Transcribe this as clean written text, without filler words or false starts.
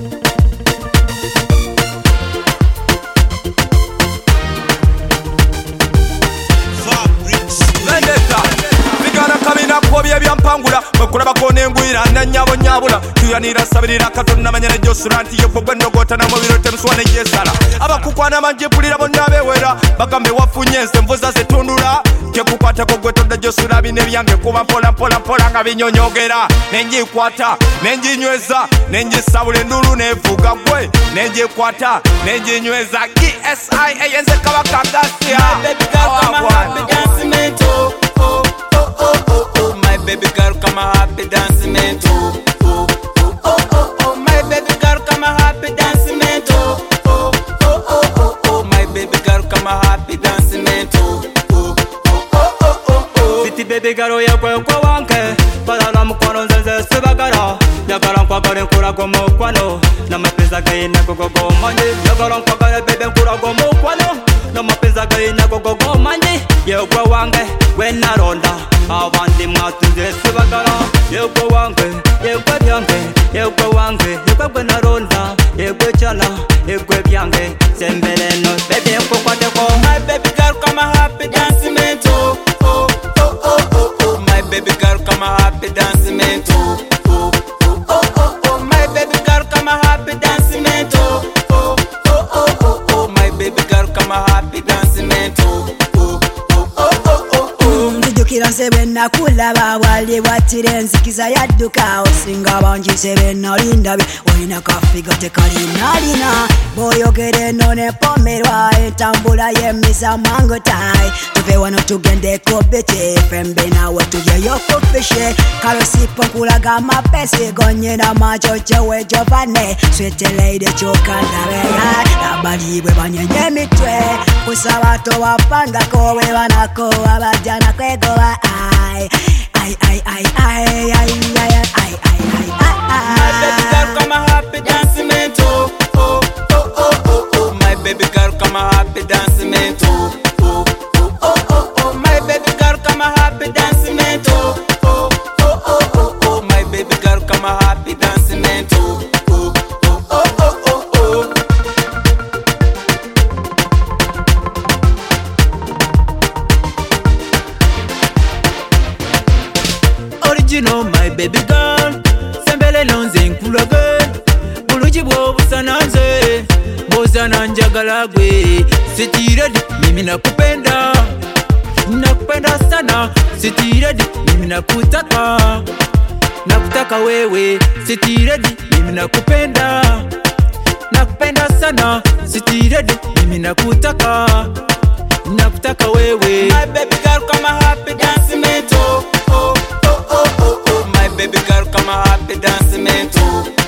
Kobye byampangula bakulaba kone ngwira nanyabo nyabula tuyanira sabirira katonda manyane josuranti yoko gwendogota na mubiro temswane yesala abakukwana manje pulira bonna bewera bagambe wafunye ensemvuza zetundula kyekukwata ko gwetonda josura bine byange kuba mpola nga binyonyogera nenjikwata nenjinyweza nenjisabule ndulu nevuga gwe nenjikwata nenjinyweza KSI yenze kabakagasia baby girl come happy dance me too. My baby girl come happy dance me too. My baby girl come happy dance me too. My baby girl come happy dance me too. City baby girl ya kwa wanke balala mukwano nzenze sebagara nyagala nkwagala nkula kwa mukwano na mapenzi gaina gogogo manje nyagala nkwagala baby nkula kwa mukwano na mapenzi gaina gogogo manje yegwa wange wenaronda abandi mwatunze sebagara yegwa wange yegwa byange yegwa wange yegwa wenaronda yegwa chala yegwa byange sembeleno baby nkokwate ko my baby girl come happy dance me too. My baby girl come happy dance me too. My baby girl come happy dance me too. My baby girl come happy dance me too. Ndijukira nsebe nakulaba wali watire nzikiza yadduka osinga bangi nsebe nalindabe olina kafiga tekalinalina boyogere none pomerwa entambula yemisa mangotai tuve wano tugendeko bete fembe nawe tuyeyo kufishe kalosipo nkulaga mapesi gonyera machoche wejovane swete lady chokandabeya nabalibwe banyenye emitwe kusabato wapanga kowe banako abajana kwegoba ai. My baby girl come happy dance me too. My baby girl come happy dance me too. My baby girl come happy dance me too. My baby girl come happy dance me too. Original my baby girl sembele nonze nkulaga bulungi bwobusananze bozana njagala gwe sitiredi mimi nakupenda sana sitiredi mimi nakutaka wewe sitiredi mimi nakupenda sana sitiredi mimi nakutaka wewe my baby girl come happy dance me too. My baby girl come happy dance me too.